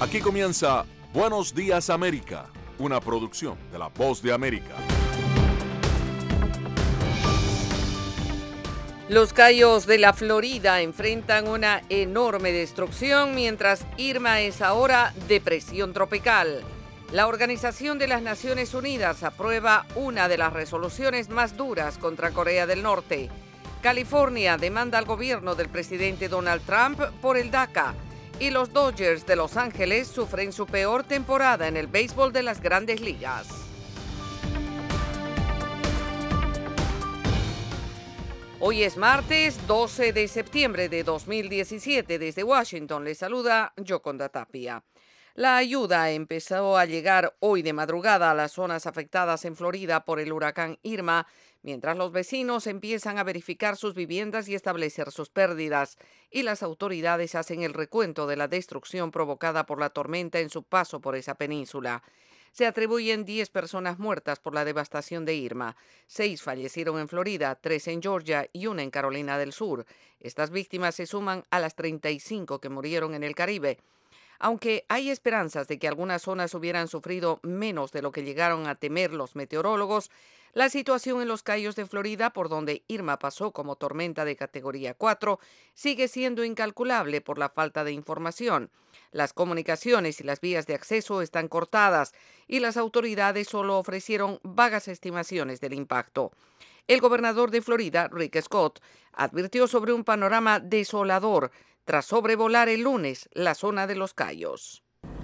Aquí comienza Buenos Días América, una producción de La Voz de América. Los Cayos de la Florida enfrentan una enorme destrucción mientras Irma es ahora depresión tropical. La Organización de las Naciones Unidas aprueba una de las resoluciones más duras contra Corea del Norte. California demanda al gobierno del presidente Donald Trump por el DACA. Y los Dodgers de Los Ángeles sufren su peor temporada en el béisbol de las Grandes Ligas. Hoy es martes 12 de septiembre de 2017. Desde Washington les saluda Yoconda Tapia. La ayuda empezó a llegar hoy de madrugada a las zonas afectadas en Florida por el huracán Irma, mientras los vecinos empiezan a verificar sus viviendas y establecer sus pérdidas, y las autoridades hacen el recuento de la destrucción provocada por la tormenta en su paso por esa península. Se atribuyen 10 personas muertas por la devastación de Irma. 6 fallecieron en Florida, 3 en Georgia y 1 en Carolina del Sur. Estas víctimas se suman a las 35 que murieron en el Caribe. Aunque hay esperanzas de que algunas zonas hubieran sufrido menos de lo que llegaron a temer los meteorólogos, la situación en los Cayos de Florida, por donde Irma pasó como tormenta de categoría 4, sigue siendo incalculable por la falta de información. Las comunicaciones y las vías de acceso están cortadas y las autoridades solo ofrecieron vagas estimaciones del impacto. El gobernador de Florida, Rick Scott, advirtió sobre un panorama desolador tras sobrevolar el lunes la zona de los Cayos.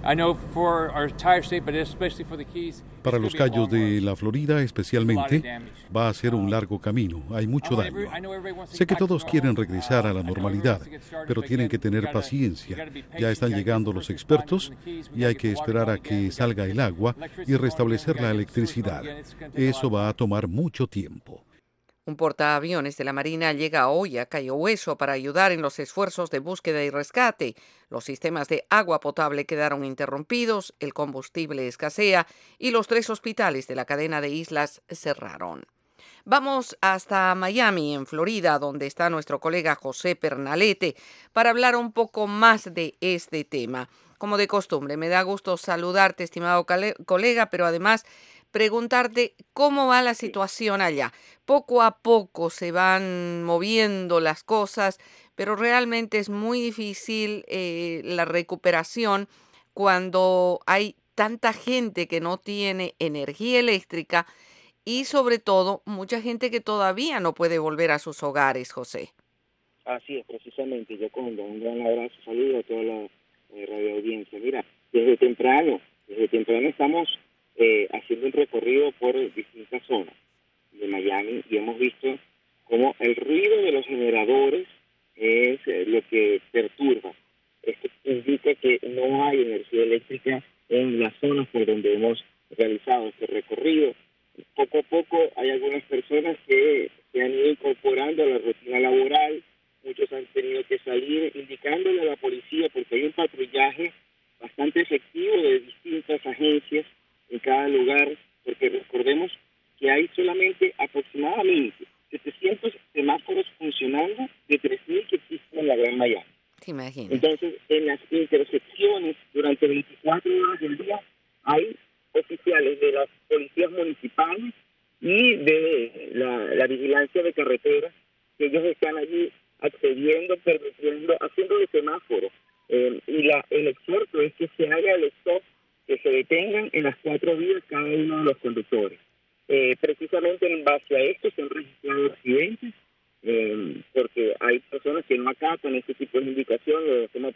Para los Cayos de la Florida especialmente, va a ser un largo camino, hay mucho daño. Sé que todos quieren regresar a la normalidad, pero tienen que tener paciencia. Ya están llegando los expertos y hay que esperar a que salga el agua y restablecer la electricidad. Eso va a tomar mucho tiempo. Un portaaviones de la Marina llega hoy a Cayo Hueso para ayudar en los esfuerzos de búsqueda y rescate. Los sistemas de agua potable quedaron interrumpidos, el combustible escasea y los 3 hospitales de la cadena de islas cerraron. Vamos hasta Miami, en Florida, donde está nuestro colega José Pernalete, para hablar un poco más de este tema. Como de costumbre, me da gusto saludarte, estimado colega, pero además preguntarte cómo va la situación allá. Poco a poco se van moviendo las cosas, pero realmente es muy difícil la recuperación cuando hay tanta gente que no tiene energía eléctrica y sobre todo mucha gente que todavía no puede volver a sus hogares, José. Así es, precisamente, yo con un gran abrazo, saludo a toda la radio audiencia. Mira, desde temprano estamos haciendo un recorrido por distintas zonas de Miami y hemos visto cómo el ruido de los generadores es lo que perturba. Esto indica que no hay energía eléctrica en las zonas por donde hemos realizado este recorrido. Poco a poco hay algunas personas que se han ido incorporando a la rutina laboral, muchos han tenido que salir indicándole a la policía porque hay un patrullaje bastante efectivo de distintas agencias en cada lugar, porque recordemos que hay solamente aproximadamente 700 semáforos funcionando de 3.000 que existen en la Gran Miami. ¿Te imaginas? Entonces, en las intersecciones, durante 24 horas del día, hay oficiales de las policías municipales y de la vigilancia de carreteras, que ellos están allí accediendo, permitiendo, haciendo de semáforo. Y el exhorto es que se haga el stop, que se detengan en las 4 vías cada uno de los conductores. Precisamente en base a esto se han registrado accidentes, porque hay personas que no acatan este tipo de indicaciones, lo toman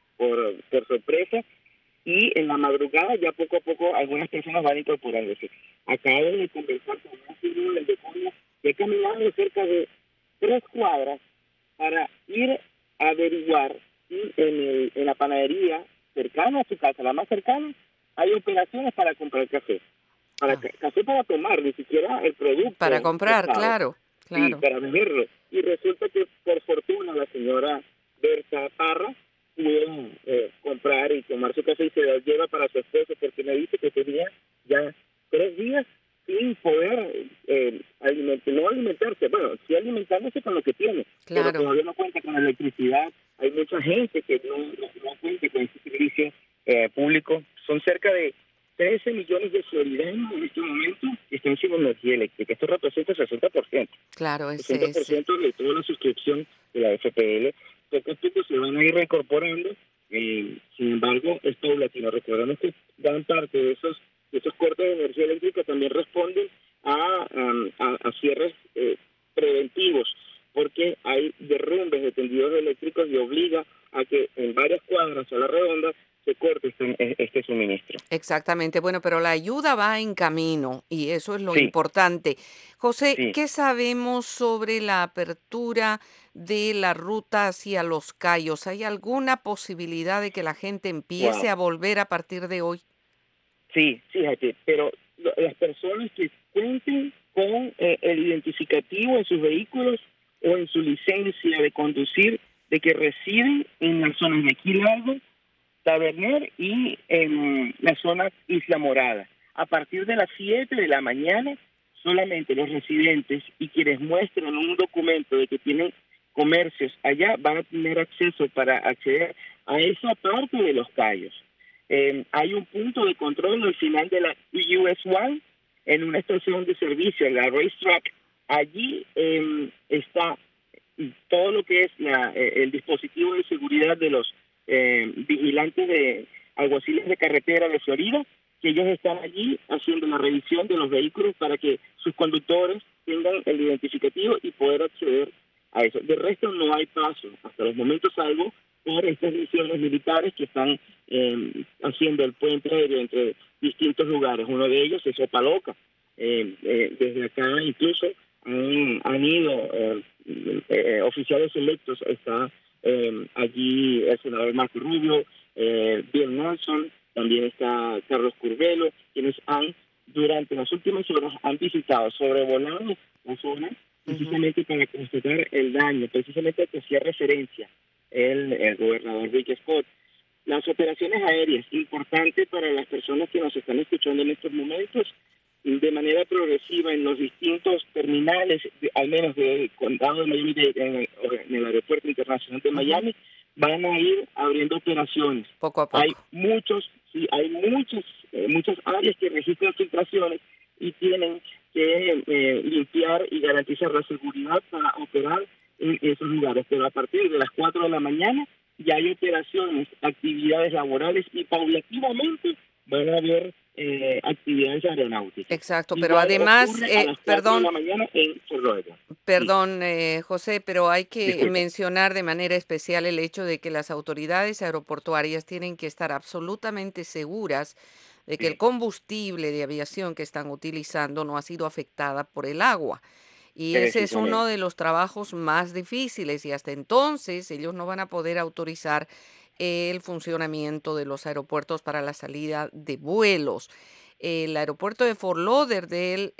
por sorpresa, y en la madrugada ya poco a poco algunas personas van incorporándose. Acabo de conversar con un señor del Deconia que ha caminado cerca de 3 cuadras para ir a averiguar si en la panadería cercana a su casa, la más cercana, hay operaciones para comprar café. Café para tomar, ni siquiera el producto. Para comprar, claro. Sí, para beberlo. Y resulta que, por fortuna, la señora Berta Parra pudo comprar y tomar su café y se lo lleva para su esposo, porque me dice que tenía ya 3 días sin poder no alimentarse, bueno, sí alimentándose con lo que tiene, claro, pero todavía no cuenta con electricidad. Hay mucha gente que no cuenta con ese servicio público. Son cerca de 13 millones de floridanos en este momento que están sin energía eléctrica. Esto representa 60%. Claro, 60% de toda la suscripción de la FPL. Poco a poco se van a ir reincorporando. Sin embargo, es paulatino. Recordemos que gran parte de esos cortes de energía eléctrica también responden a cierres preventivos, porque hay derrumbes de tendidos eléctricos y obliga a que en varias cuadras a la redonda se corte este suministro. Exactamente. Bueno, pero la ayuda va en camino y eso es lo Sí. importante. José, Sí. ¿qué sabemos sobre la apertura de la ruta hacia Los Cayos? ¿Hay alguna posibilidad de que la gente empiece a volver a partir de hoy? Sí, fíjate, pero las personas que cuenten con el identificativo en sus vehículos o en su licencia de conducir de que residen en las zonas de Key Largo, Tavernier y en la zona Isla Morada. A partir de las 7 de la mañana, solamente los residentes y quienes muestren un documento de que tienen comercios allá van a tener acceso para acceder a esa parte de Los Cayos. Hay un punto de control al final de la US One en una estación de servicio, la Racetrack. Allí está todo lo que es el dispositivo de seguridad de los vigilantes de alguaciles de carretera de Florida, que ellos están allí haciendo la revisión de los vehículos para que sus conductores tengan el identificativo y poder acceder a eso. De resto no hay paso hasta los momentos, salvo por estas misiones militares que están haciendo el puente aéreo entre distintos lugares. Uno de ellos es Opaloca. Desde acá incluso han ido oficiales electos. Está allí el senador Marco Rubio, Bill Nelson, también está Carlos Curvelo, quienes durante las últimas horas han visitado, sobrevolando la zona, precisamente para constatar el daño, precisamente que hacía referencia el gobernador Rick Scott. Las operaciones aéreas, importante para las personas que nos están escuchando en estos momentos, de manera progresiva en los distintos terminales, al menos del condado de Miami, en el aeropuerto internacional de Miami, van a ir abriendo operaciones. Poco a poco. Hay muchas áreas que registran filtraciones y tienen que limpiar y garantizar la seguridad para operar en esos lugares. Pero a partir de las 4 de la mañana ya hay operaciones, actividades laborales y paulatinamente van a haber actividades aeronáuticas. Exacto, pero además, perdón, perdón, José, pero hay que Disculpa. mencionar de manera especial el hecho de que las autoridades aeroportuarias tienen que estar absolutamente seguras de que el combustible de aviación que están utilizando no ha sido afectada por el agua. Y ese es uno de los trabajos más difíciles y hasta entonces ellos no van a poder autorizar el funcionamiento de los aeropuertos para la salida de vuelos. El aeropuerto de Fort Lauderdale,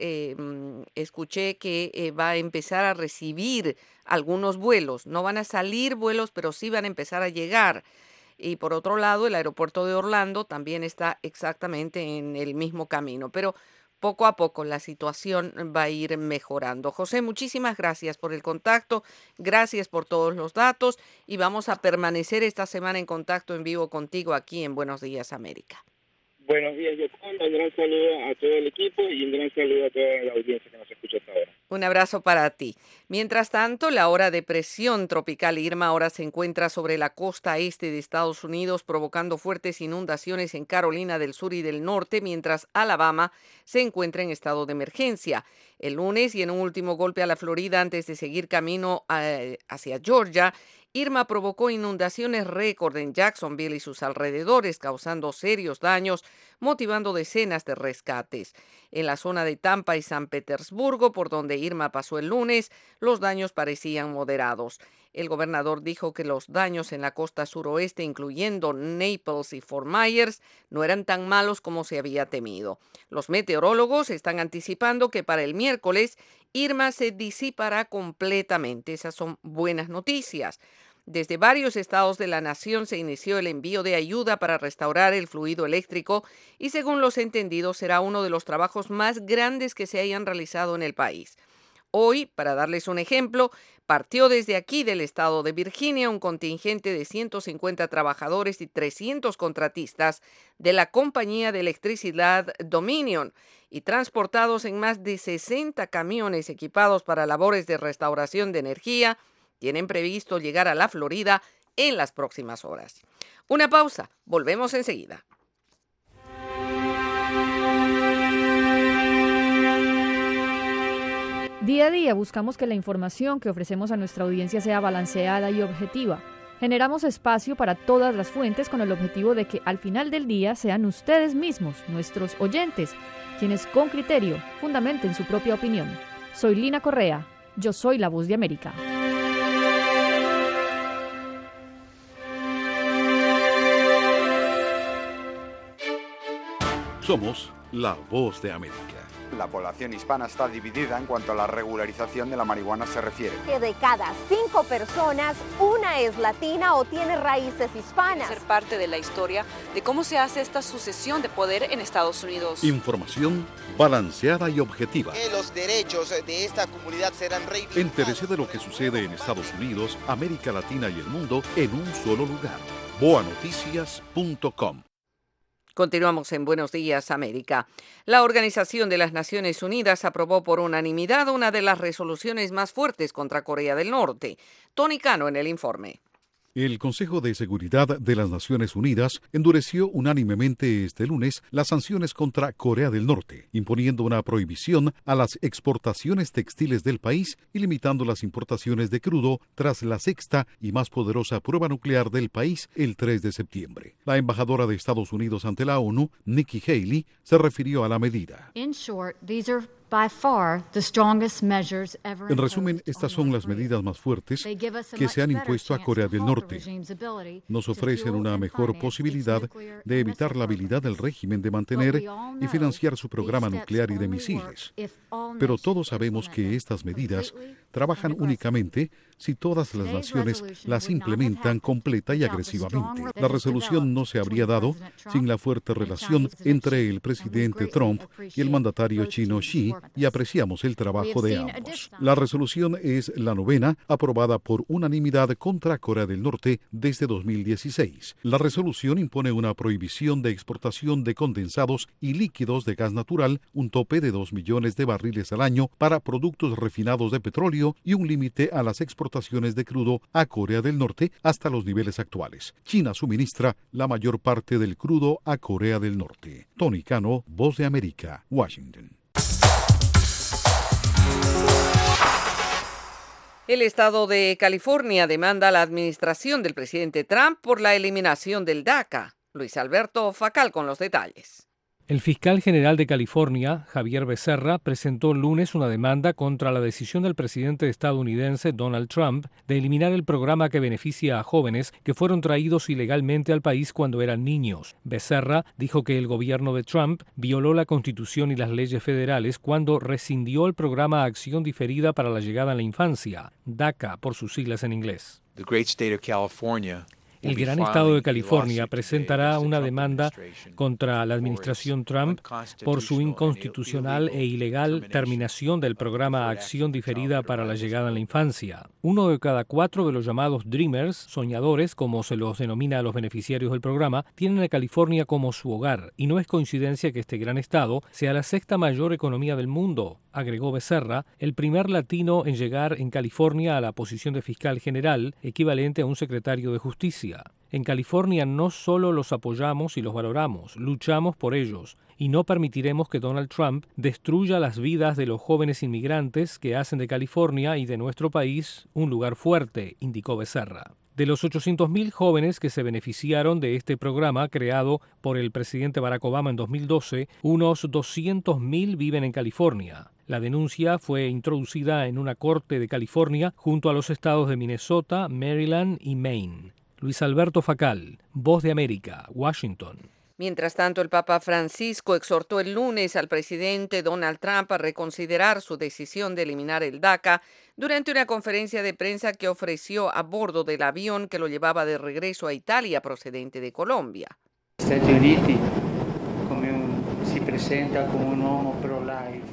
escuché que va a empezar a recibir algunos vuelos. No van a salir vuelos, pero sí van a empezar a llegar. Y por otro lado, el aeropuerto de Orlando también está exactamente en el mismo camino. Pero poco a poco la situación va a ir mejorando. José, muchísimas gracias por el contacto, gracias por todos los datos y vamos a permanecer esta semana en contacto en vivo contigo aquí en Buenos Días América. Buenos días, Yoconda. Un gran saludo a todo el equipo y un gran saludo a toda la audiencia que nos escucha hasta ahora. Un abrazo para ti. Mientras tanto, la ola de presión tropical Irma ahora se encuentra sobre la costa este de Estados Unidos, provocando fuertes inundaciones en Carolina del Sur y del Norte, mientras Alabama se encuentra en estado de emergencia. El lunes, y en un último golpe a la Florida antes de seguir camino hacia Georgia, Irma provocó inundaciones récord en Jacksonville y sus alrededores, causando serios daños, motivando decenas de rescates. En la zona de Tampa y San Petersburgo, por donde Irma pasó el lunes, los daños parecían moderados. El gobernador dijo que los daños en la costa suroeste, incluyendo Naples y Fort Myers, no eran tan malos como se había temido. Los meteorólogos están anticipando que para el miércoles Irma se disipará completamente. Esas son buenas noticias. Desde varios estados de la nación se inició el envío de ayuda para restaurar el fluido eléctrico y, según los entendidos, será uno de los trabajos más grandes que se hayan realizado en el país. Hoy, para darles un ejemplo, partió desde aquí del estado de Virginia un contingente de 150 trabajadores y 300 contratistas de la compañía de electricidad Dominion y transportados en más de 60 camiones equipados para labores de restauración de energía, tienen previsto llegar a la Florida en las próximas horas. Una pausa, volvemos enseguida. Día a día buscamos que la información que ofrecemos a nuestra audiencia sea balanceada y objetiva. Generamos espacio para todas las fuentes con el objetivo de que al final del día sean ustedes mismos, nuestros oyentes, quienes con criterio fundamenten su propia opinión. Soy Lina Correa, yo soy La Voz de América. Somos La Voz de América. La población hispana está dividida en cuanto a la regularización de la marihuana se refiere. Que de cada 5 personas, una es latina o tiene raíces hispanas. Ser parte de la historia de cómo se hace esta sucesión de poder en Estados Unidos. Información balanceada y objetiva. Que los derechos de esta comunidad serán reivindicados. Entérese de lo que sucede en Estados Unidos, América Latina y el mundo en un solo lugar. boanoticias.com. Continuamos en Buenos Días, América. La Organización de las Naciones Unidas aprobó por unanimidad una de las resoluciones más fuertes contra Corea del Norte. Tony Cano en el informe. El Consejo de Seguridad de las Naciones Unidas endureció unánimemente este lunes las sanciones contra Corea del Norte, imponiendo una prohibición a las exportaciones textiles del país y limitando las importaciones de crudo tras la sexta y más poderosa prueba nuclear del país el 3 de septiembre. La embajadora de Estados Unidos ante la ONU, Nikki Haley, se refirió a la medida. En resumen, estas son las medidas más fuertes que se han impuesto a Corea del Norte. Nos ofrecen una mejor posibilidad de evitar la habilidad del régimen de mantener y financiar su programa nuclear y de misiles. Pero todos sabemos que estas medidas trabajan únicamente si todas las naciones las implementan completa y agresivamente. La resolución no se habría dado sin la fuerte relación entre el presidente Trump y el mandatario chino Xi, y apreciamos el trabajo de ambos. La resolución es la 9ª aprobada por unanimidad contra Corea del Norte desde 2016. La resolución impone una prohibición de exportación de condensados y líquidos de gas natural, un tope de 2 millones de barriles al año para productos refinados de petróleo y un límite a las exportaciones de crudo a Corea del Norte hasta los niveles actuales. China suministra la mayor parte del crudo a Corea del Norte. Tony Cano, Voz de América, Washington. El estado de California demanda a la administración del presidente Trump por la eliminación del DACA. Luis Alberto Facal con los detalles. El fiscal general de California, Javier Becerra, presentó el lunes una demanda contra la decisión del presidente estadounidense Donald Trump de eliminar el programa que beneficia a jóvenes que fueron traídos ilegalmente al país cuando eran niños. Becerra dijo que el gobierno de Trump violó la Constitución y las leyes federales cuando rescindió el programa Acción Diferida para la Llegada a la Infancia, DACA por sus siglas en inglés. El gran estado de California presentará una demanda contra la administración Trump por su inconstitucional e ilegal terminación del programa Acción Diferida para la Llegada a la Infancia. 1 de cada 4 de los llamados Dreamers, soñadores, como se los denomina a los beneficiarios del programa, tienen a California como su hogar, y no es coincidencia que este gran estado sea la 6ª mayor economía del mundo, agregó Becerra, el primer latino en llegar en California a la posición de fiscal general, equivalente a un secretario de justicia. En California no solo los apoyamos y los valoramos, luchamos por ellos y no permitiremos que Donald Trump destruya las vidas de los jóvenes inmigrantes que hacen de California y de nuestro país un lugar fuerte, indicó Becerra. De los 800.000 jóvenes que se beneficiaron de este programa creado por el presidente Barack Obama en 2012, unos 200.000 viven en California. La denuncia fue introducida en una corte de California junto a los estados de Minnesota, Maryland y Maine. Luis Alberto Facal, Voz de América, Washington. Mientras tanto, el Papa Francisco exhortó el lunes al presidente Donald Trump a reconsiderar su decisión de eliminar el DACA durante una conferencia de prensa que ofreció a bordo del avión que lo llevaba de regreso a Italia procedente de Colombia. Stati Uniti si presenta como un uomo pro-life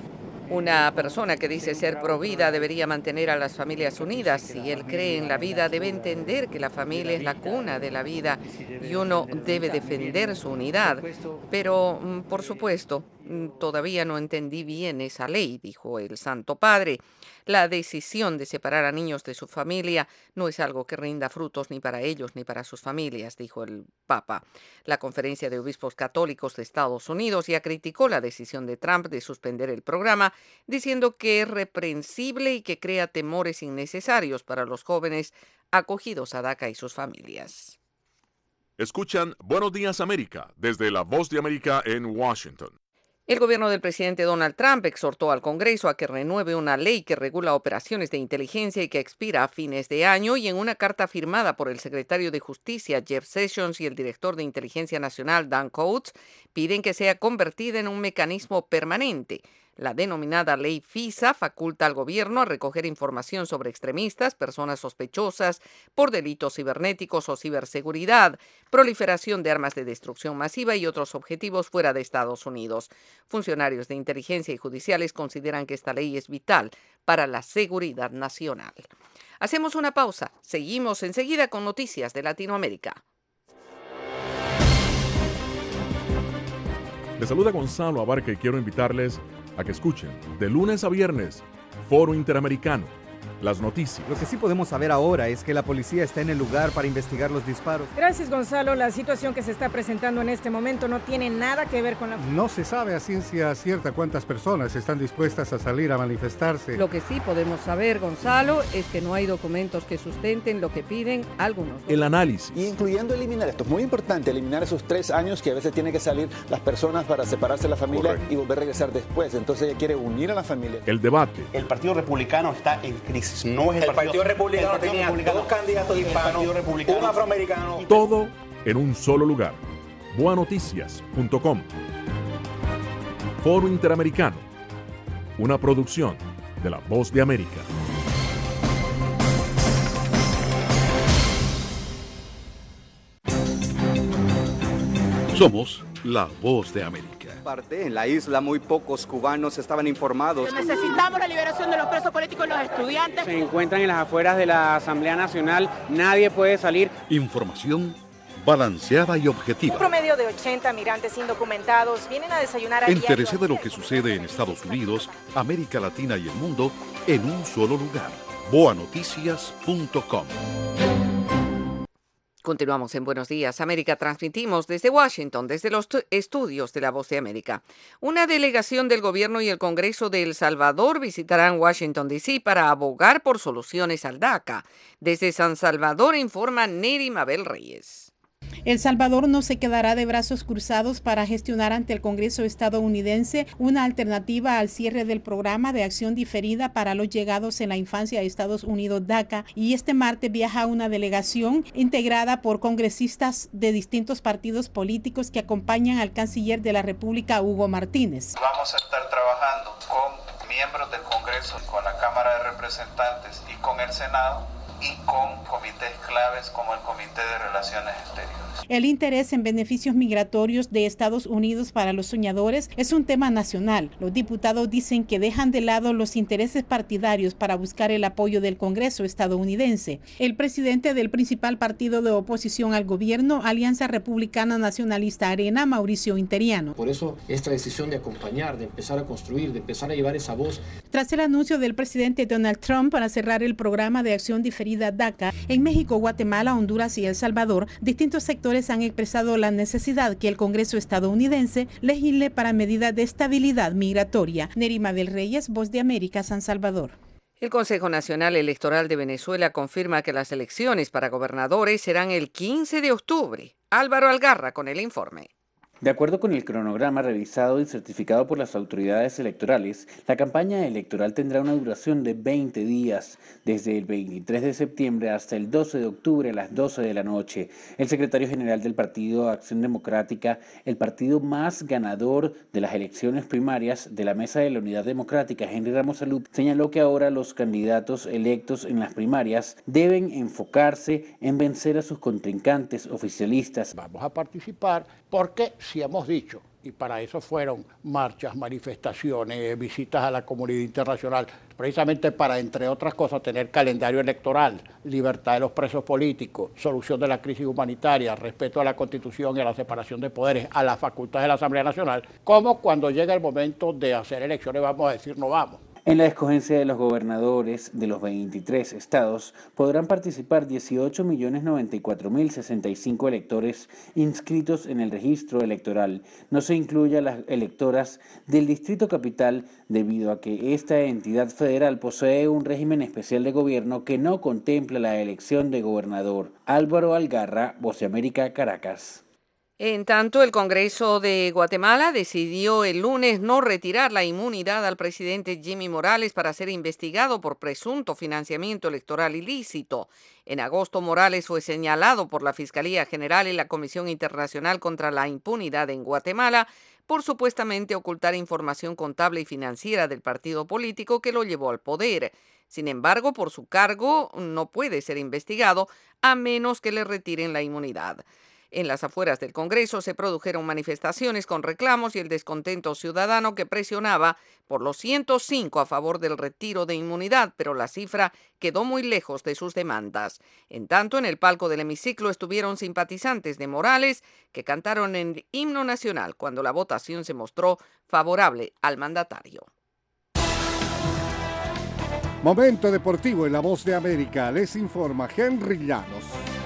Una persona que dice ser pro vida debería mantener a las familias unidas. Si él cree en la vida, debe entender que la familia es la cuna de la vida y uno debe defender su unidad. Pero, por supuesto, todavía no entendí bien esa ley, dijo el Santo Padre. La decisión de separar a niños de su familia no es algo que rinda frutos ni para ellos ni para sus familias, dijo el Papa. La Conferencia de Obispos Católicos de Estados Unidos ya criticó la decisión de Trump de suspender el programa, diciendo que es reprensible y que crea temores innecesarios para los jóvenes acogidos a DACA y sus familias. Escuchan Buenos Días América desde La Voz de América en Washington. El gobierno del presidente Donald Trump exhortó al Congreso a que renueve una ley que regula operaciones de inteligencia y que expira a fines de año, y en una carta firmada por el secretario de Justicia Jeff Sessions y el director de Inteligencia Nacional Dan Coats, piden que sea convertida en un mecanismo permanente. La denominada ley FISA faculta al gobierno a recoger información sobre extremistas, personas sospechosas por delitos cibernéticos o ciberseguridad, proliferación de armas de destrucción masiva y otros objetivos fuera de Estados Unidos. Funcionarios de inteligencia y judiciales consideran que esta ley es vital para la seguridad nacional. Hacemos una pausa. Seguimos enseguida con noticias de Latinoamérica. Les saluda Gonzalo Abarca y quiero invitarles a que escuchen de lunes a viernes Foro Interamericano, las noticias. Lo que sí podemos saber ahora es que la policía está en el lugar para investigar los disparos. Gracias, Gonzalo. La situación que se está presentando en este momento no tiene nada que ver con la... No se sabe a ciencia cierta cuántas personas están dispuestas a salir a manifestarse. Lo que sí podemos saber, Gonzalo, es que no hay documentos que sustenten lo que piden algunos. El análisis. Incluyendo eliminar, esto es muy importante, eliminar esos 3 años que a veces tienen que salir las personas para separarse de la familia. Correcto. Y volver a regresar después. Entonces ella quiere unir a la familia. El debate. El Partido Republicano está en crisis. No es el Partido Republicano tenía 2 candidatos hispanos, un afroamericano. Todo en un solo lugar. boanoticias.com. Foro Interamericano, una producción de La Voz de América. Somos La Voz de América. En la isla muy pocos cubanos estaban informados. Necesitamos la liberación de los presos políticos y los estudiantes. Se encuentran en las afueras de la Asamblea Nacional, nadie puede salir. Información balanceada y objetiva. Un promedio de 80 migrantes indocumentados vienen a desayunar a Entérese de lo que sucede en Estados Unidos, América Latina y el mundo en un solo lugar. boanoticias.com. Continuamos en Buenos Días América. Transmitimos desde Washington, desde los estudios de La Voz de América. Una delegación del gobierno y el Congreso de El Salvador visitarán Washington, D.C. para abogar por soluciones al DACA. Desde San Salvador informa Neri Mabel Reyes. El Salvador no se quedará de brazos cruzados para gestionar ante el Congreso estadounidense una alternativa al cierre del programa de acción diferida para los llegados en la infancia a Estados Unidos, DACA, y este martes viaja una delegación integrada por congresistas de distintos partidos políticos que acompañan al canciller de la República, Hugo Martínez. Vamos a estar trabajando con miembros del Congreso, con la Cámara de Representantes y con el Senado, y con comités claves como el Comité de Relaciones Exteriores. El interés en beneficios migratorios de Estados Unidos para los soñadores es un tema nacional. Los diputados dicen que dejan de lado los intereses partidarios para buscar el apoyo del Congreso estadounidense. El presidente del principal partido de oposición al gobierno, Alianza Republicana Nacionalista Arena, Mauricio Interiano. Por eso esta decisión de acompañar, de empezar a construir, de empezar a llevar esa voz. Tras el anuncio del presidente Donald Trump para cerrar el programa de acción diferida DACA, en México, Guatemala, Honduras y El Salvador, distintos sectores han expresado la necesidad que el Congreso estadounidense legisle para medidas de estabilidad migratoria. Neri Mabel Reyes, Voz de América, San Salvador. El Consejo Nacional Electoral de Venezuela confirma que las elecciones para gobernadores serán el 15 de octubre. Álvaro Algarra con el informe. De acuerdo con el cronograma revisado y certificado por las autoridades electorales, la campaña electoral tendrá una duración de 20 días, desde el 23 de septiembre hasta el 12 de octubre a las 12 de la noche. El secretario general del Partido Acción Democrática, el partido más ganador de las elecciones primarias de la Mesa de la Unidad Democrática, Henry Ramos Salud, señaló que ahora los candidatos electos en las primarias deben enfocarse en vencer a sus contrincantes oficialistas. Vamos a participar porque si hemos dicho, Y para eso fueron marchas, manifestaciones, visitas a la comunidad internacional, precisamente para, entre otras cosas, tener calendario electoral, libertad de los presos políticos, solución de la crisis humanitaria, respeto a la Constitución y a la separación de poderes, a la facultad de la Asamblea Nacional, como cuando llega el momento de hacer elecciones vamos a decir no vamos. En la escogencia de los gobernadores de los 23 estados podrán participar 18.094.065 electores inscritos en el registro electoral. No se incluye a las electoras del Distrito Capital debido a que esta entidad federal posee un régimen especial de gobierno que no contempla la elección de gobernador. Álvaro Algarra, Voz de América, Caracas. En tanto, el Congreso de Guatemala decidió el lunes no retirar la inmunidad al presidente Jimmy Morales para ser investigado por presunto financiamiento electoral ilícito. En agosto, Morales fue señalado por la Fiscalía General y la Comisión Internacional contra la Impunidad en Guatemala por supuestamente ocultar información contable y financiera del partido político que lo llevó al poder. Sin embargo, por su cargo no puede ser investigado a menos que le retiren la inmunidad. En las afueras del Congreso se produjeron manifestaciones con reclamos y el descontento ciudadano que presionaba por los 105 a favor del retiro de inmunidad, pero la cifra quedó muy lejos de sus demandas. En tanto, en el palco del hemiciclo estuvieron simpatizantes de Morales que cantaron el himno nacional cuando la votación se mostró favorable al mandatario. Momento deportivo en La Voz de América. Les informa Henry Llanos.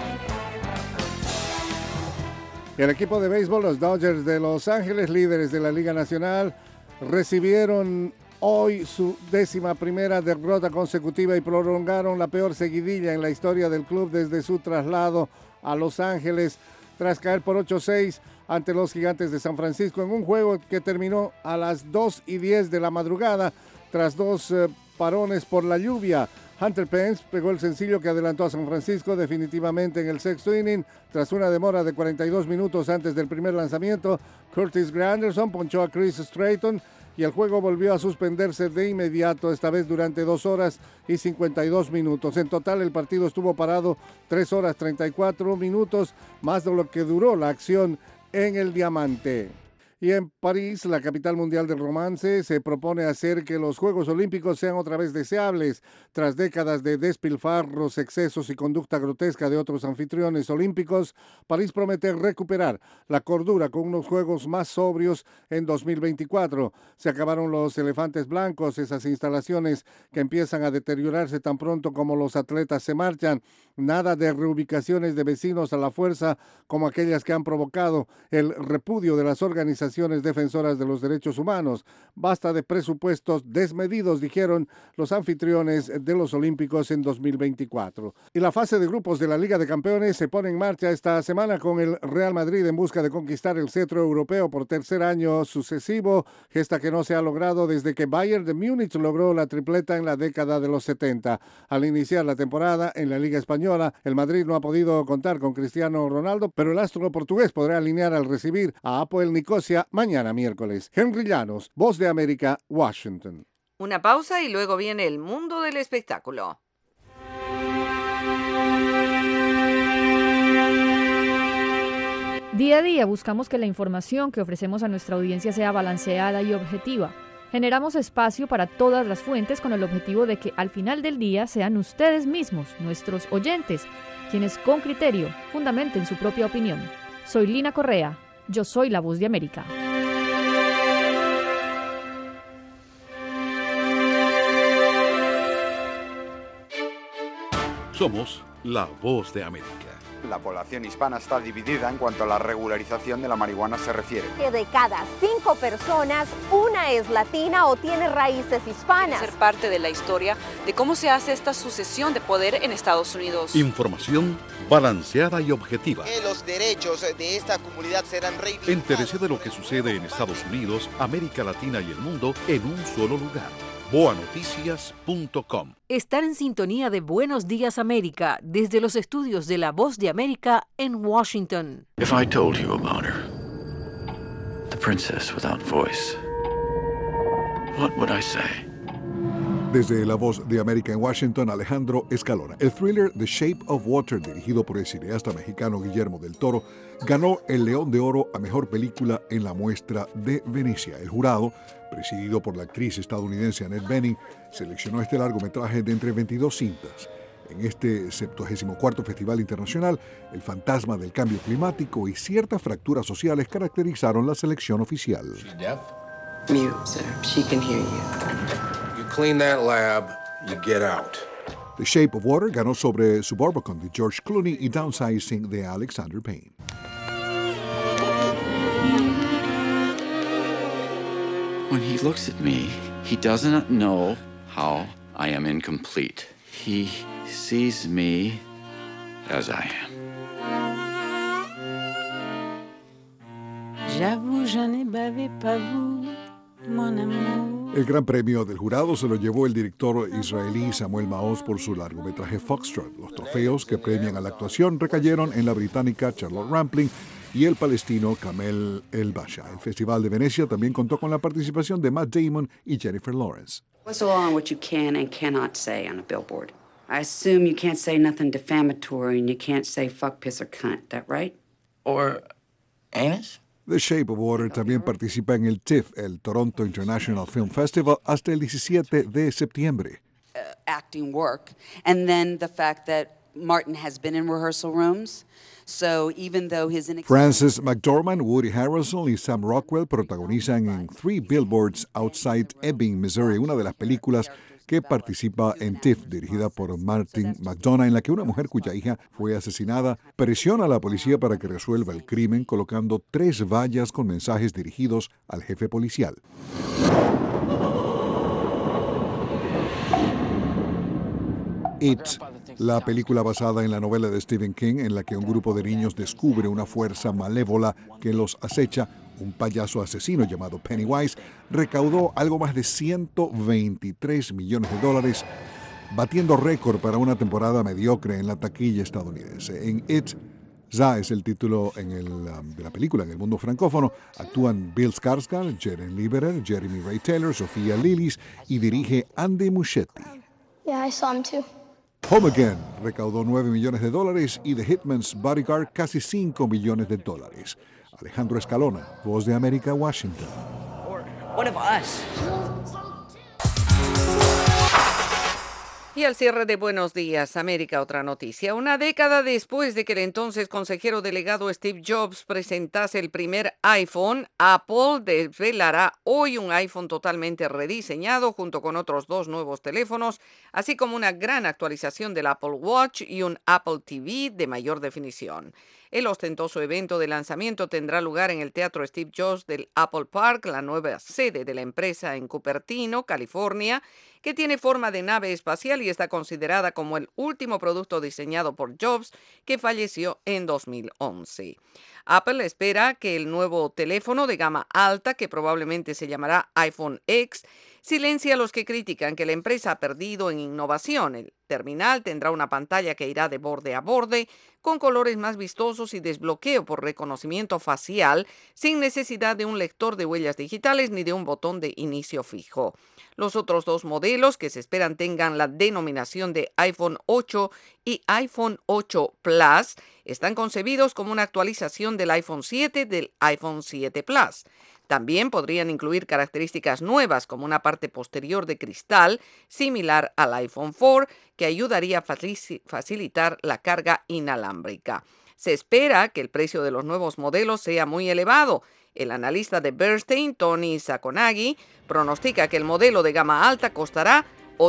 El equipo de béisbol, los Dodgers de Los Ángeles, líderes de la Liga Nacional, recibieron hoy su 11ª derrota consecutiva y prolongaron la peor seguidilla en la historia del club desde su traslado a Los Ángeles tras caer por 8-6 ante los Gigantes de San Francisco en un juego que terminó a las 2:10 de la madrugada tras dos parones por la lluvia. Hunter Pence pegó el sencillo que adelantó a San Francisco definitivamente en el sexto inning. Tras una demora de 42 minutos antes del primer lanzamiento, Curtis Granderson ponchó a Chris Stratton y el juego volvió a suspenderse de inmediato, esta vez durante 2 horas y 52 minutos. En total, el partido estuvo parado 3 horas 34 minutos, más de lo que duró la acción en el Diamante. Y en París, la capital mundial del romance, se propone hacer que los Juegos Olímpicos sean otra vez deseables. Tras décadas de despilfarros, excesos y conducta grotesca de otros anfitriones olímpicos, París promete recuperar la cordura con unos Juegos más sobrios en 2024. Se acabaron los elefantes blancos, esas instalaciones que empiezan a deteriorarse tan pronto como los atletas se marchan. Nada de reubicaciones de vecinos a la fuerza como aquellas que han provocado el repudio de las organizaciones defensoras de los derechos humanos. Basta de presupuestos desmedidos, dijeron los anfitriones de los Olímpicos en 2024. Y la fase de grupos de la Liga de Campeones se pone en marcha esta semana con el Real Madrid en busca de conquistar el cetro europeo por tercer año sucesivo, gesta que no se ha logrado desde que Bayern de Múnich logró la tripleta en la década de los 70. Al iniciar la temporada en la Liga Española, el Madrid no ha podido contar con Cristiano Ronaldo, pero el astro portugués podrá alinear al recibir a Apoel Nicosia mañana miércoles. Henry Llanos, Voz de América, Washington. Una pausa y luego viene el mundo del espectáculo. Día a día buscamos que la información que ofrecemos a nuestra audiencia sea balanceada y objetiva. Generamos espacio para todas las fuentes con el objetivo de que al final del día sean ustedes mismos, nuestros oyentes, quienes con criterio fundamenten su propia opinión. Soy Lina Correa. Yo soy la Voz de América. Somos la Voz de América. La población hispana está dividida en cuanto a la regularización de la marihuana se refiere. Que de cada 5 personas, una es latina o tiene raíces hispanas. Ser parte de la historia de cómo se hace esta sucesión de poder en Estados Unidos. Información balanceada y objetiva. Que los derechos de esta comunidad serán reivindicados. Entérese de lo que sucede en Estados Unidos, América Latina y el mundo en un solo lugar. boanoticias.com. Están en sintonía de Buenos Días América desde los estudios de La Voz de América en Washington. If I told you about her, the princess without voice, what would I say? Desde La Voz de América en Washington, Alejandro Escalona. El thriller The Shape of Water, dirigido por el cineasta mexicano Guillermo del Toro, ganó el León de Oro a Mejor Película en la muestra de Venecia. El jurado, presidido por la actriz estadounidense Annette Bening, seleccionó este largometraje de entre 22 cintas. En este 74º Festival Internacional, el fantasma del cambio climático y ciertas fracturas sociales caracterizaron la selección oficial. Mute, sir. She can hear you. You clean that lab, you get out. The Shape of Water ganó sobre Suburbicon de George Clooney y Downsizing de Alexander Payne. When he looks at me, he doesn't know how I am incomplete. He sees me as I am. J'avoue, je n'ai bavé pas vous, mon amour. El gran premio del jurado se lo llevó el director israelí Samuel Maoz por su largometraje Foxtrot. Los trofeos que premian a la actuación recayeron en la británica Charlotte Rampling y el palestino Kamel El-Basha. El Festival de Venecia también contó con la participación de Matt Damon y Jennifer Lawrence. What's the law on what you can and cannot say on a billboard? I assume you can't say nothing defamatory and you can't say fuck, piss, or cunt. That right? Or anus? The Shape of Water también participa en el TIFF, el Toronto International Film Festival, hasta el 17 de septiembre. Acting work. And then the fact that Martin has been in rehearsal rooms. So even though his Frances McDormand, Woody Harrelson y Sam Rockwell protagonizan en Three Billboards Outside Ebbing, Missouri, una de las películas que participa en TIFF, dirigida por Martin McDonagh, en la que una mujer cuya hija fue asesinada presiona a la policía para que resuelva el crimen colocando 3 vallas con mensajes dirigidos al jefe policial. It, la película basada en la novela de Stephen King, en la que un grupo de niños descubre una fuerza malévola que los acecha, un payaso asesino llamado Pennywise, recaudó algo más de $123 millones, batiendo récord para una temporada mediocre en la taquilla estadounidense. En It, Za es el título de la película en el mundo francófono. Actúan Bill Skarsgård, Jeren Lieberher, Jeremy Ray Taylor, Sofía Lillis y dirige Andy Muschietti. Yeah, I saw him too. Home Again recaudó $9 millones y The Hitman's Bodyguard casi $5 millones. Alejandro Escalona, Voz de América, Washington. One of us. Y al cierre de Buenos Días, América, otra noticia. Una década después de que el entonces consejero delegado Steve Jobs presentase el primer iPhone, Apple desvelará hoy un iPhone totalmente rediseñado junto con otros 2 nuevos teléfonos, así como una gran actualización del Apple Watch y un Apple TV de mayor definición. El ostentoso evento de lanzamiento tendrá lugar en el Teatro Steve Jobs del Apple Park, la nueva sede de la empresa en Cupertino, California, que tiene forma de nave espacial y está considerada como el último producto diseñado por Jobs, que falleció en 2011. Apple espera que el nuevo teléfono de gama alta, que probablemente se llamará iPhone X, silencie a los que critican que la empresa ha perdido en innovación. El terminal tendrá una pantalla que irá de borde a borde, con colores más vistosos y desbloqueo por reconocimiento facial, sin necesidad de un lector de huellas digitales ni de un botón de inicio fijo. Los otros 2 modelos, que se esperan tengan la denominación de iPhone 8 y iPhone 8 Plus, están concebidos como una actualización del iPhone 7 del iPhone 7 Plus. También podrían incluir características nuevas como una parte posterior de cristal similar al iPhone 4 que ayudaría a facilitar la carga inalámbrica. Se espera que el precio de los nuevos modelos sea muy elevado. El analista de Bernstein, Tony Sacconaghi, pronostica que el modelo de gama alta costará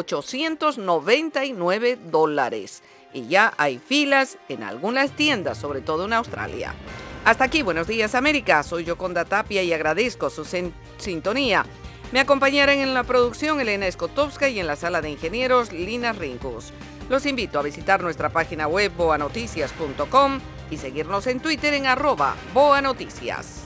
$899 y ya hay filas en algunas tiendas, sobre todo en Australia. Hasta aquí, Buenos Días América, soy Yoconda Tapia y agradezco su sintonía. Me acompañarán en la producción Elena Skotowska y en la sala de ingenieros Lina Rinkus. Los invito a visitar nuestra página web boanoticias.com y seguirnos en Twitter en @boanoticias.